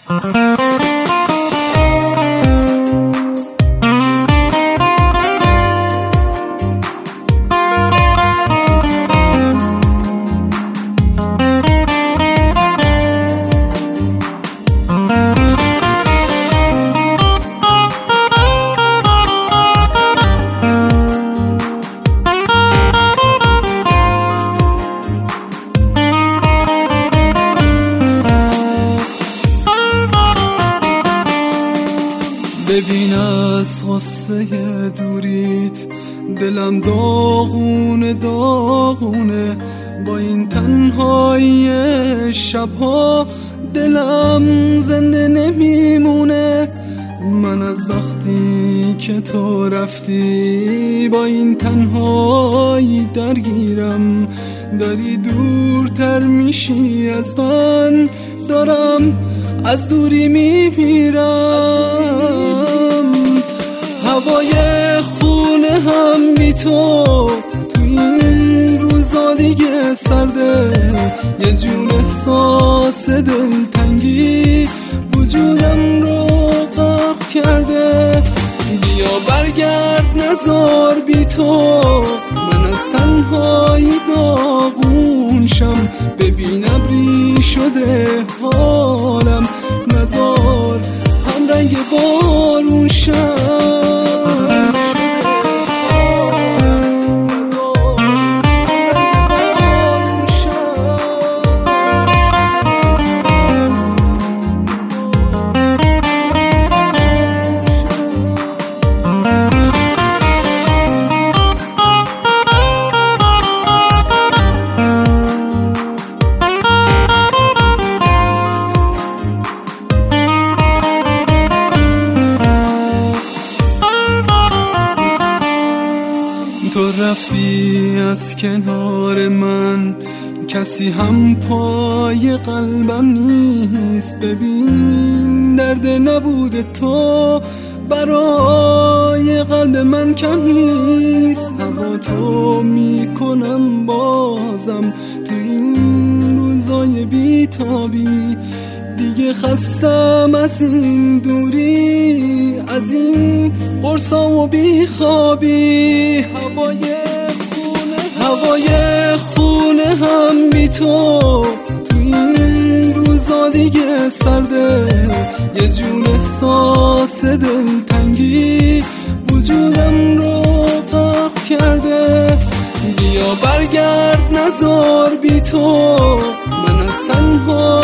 ببین از غصه دوریت دلم داغونه داغونه، با این تنهایی شبها دلم زنده نمیمونه. من از وقتی که تو رفتی با این تنهایی درگیرم، داری دورتر میشی از من، دارم از دوری میمیرم. هوای خونه هم بی تو این روزا دیگه سرده، یه جور احساس دلتنگی وجودم رو غرق کرده. بیا برگرد نذار بی تو من از تنهایی داغون شم، ببین ابری شده حالم، نذار هم رنگ بارون شم. تو رفتی از کنار من، کسی هم پای قلبم نیست. ببین درد نبوده تو برای قلب من کم نیست. هوا تو میکنم بازم تو این روزای بیتابی، دیگه خستم از این دوری، از این قرصا و بیخوابی. هوای خونه هم بی تو این روزا دیگه سرده، یه جور احساس دلتنگی وجودم رو غرق کرده. بیا برگرد نذار بی تو من از تنها